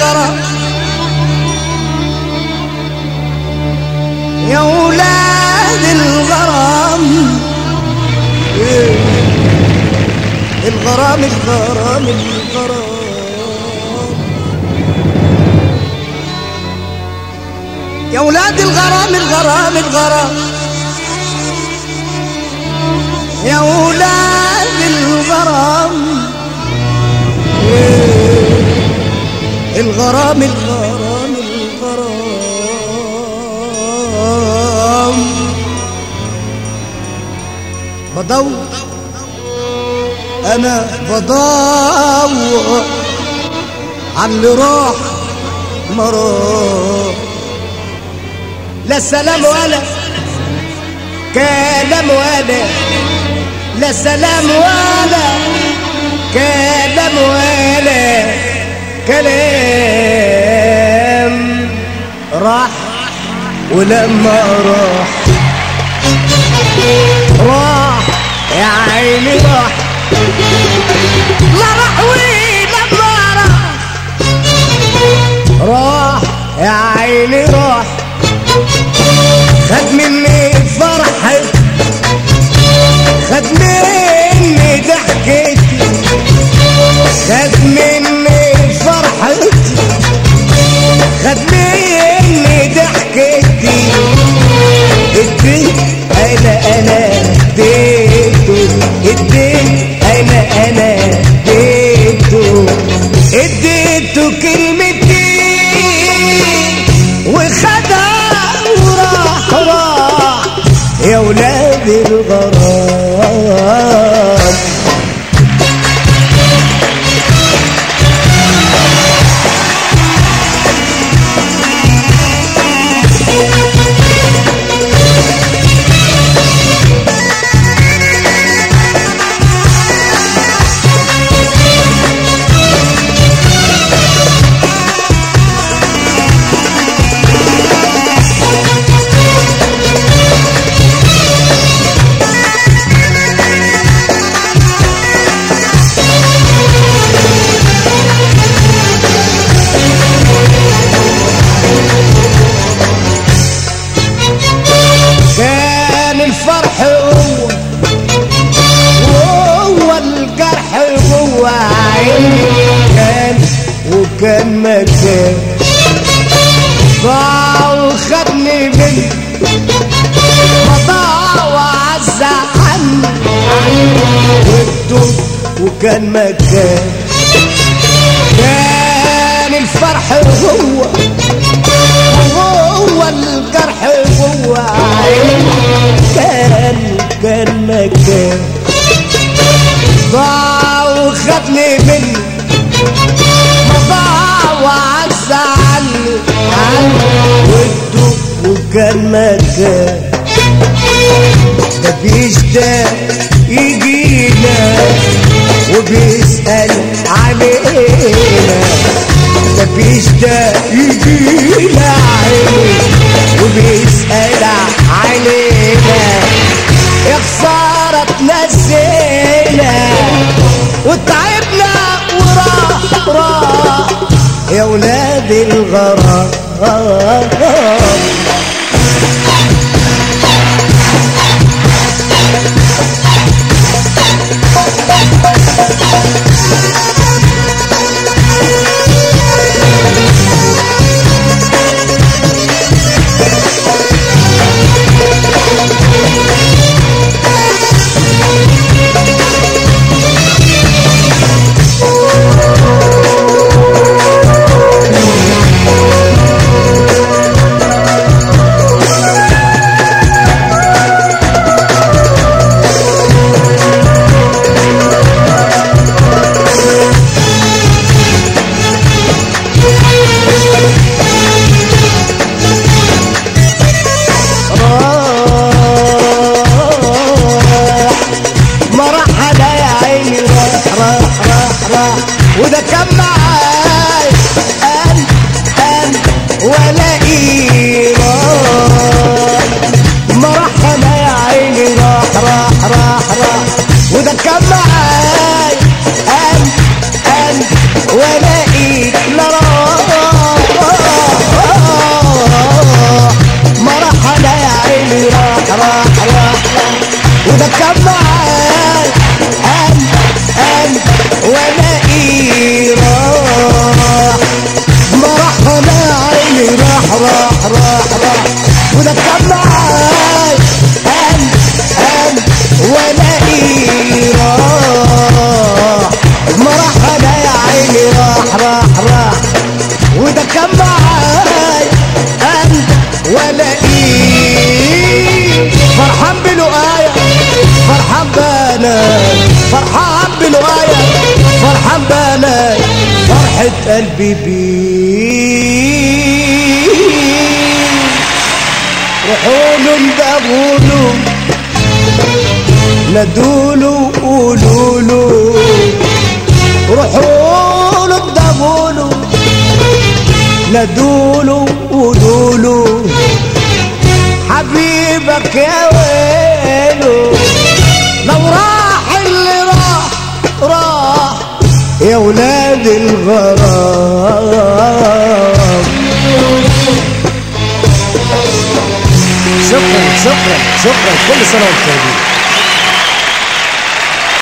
الغرام يا ولاد الغرام الغرام الغرام الغرام يا ولاد الغرام الغرام الغرام يا ولاد الغرام الغرام الغرام الغرام بدور انا بدور على اللي راح مراه لا سلام ولا كلام ولا لا سلام ولا كلام ولا كلام راح ولما راح يا عيني راح لا راح ولما راح يا عيني راح خد مني فرحي خد مني ضحكتي خد مني فرحتي خد مني ضحكتي اديت انا اديته اديت انا اديته كلمتي وخدها وراح يا ولاد الغرام الفرح هو الجرح جوا عيني كان وكان مكان ضاع وخدني مني ضاع وعز عني والدود وكان مكان كان الفرح هو الجرح جوا عيني كان مكان ضاع وخدني مني ضاع وعز عني والدوب وكان مكان ده بيشتاق يجينا وبيسأل علينا ده بيشتاق يجينا وبيسأل علينا يا خسارة تنسينا وتعبنا وراح يا ولاد الغرام وده كان معاي قلب ولا إيمان ما راح أنا يا عيني راح وده كان معاي قلب ولا إيد لا راح فرحان بالغاية فرحان بلاي فرحة قلبي بيه. روحولوا اندبولوا نادولوا قولولوا روحولوا اندبولوا نادولوا قولولوا حبيبك يا ويلو لو راح اللي راح راح يا ولاد الغرام. شكرا شكرا شكرا كل سنة وانتم طيبين.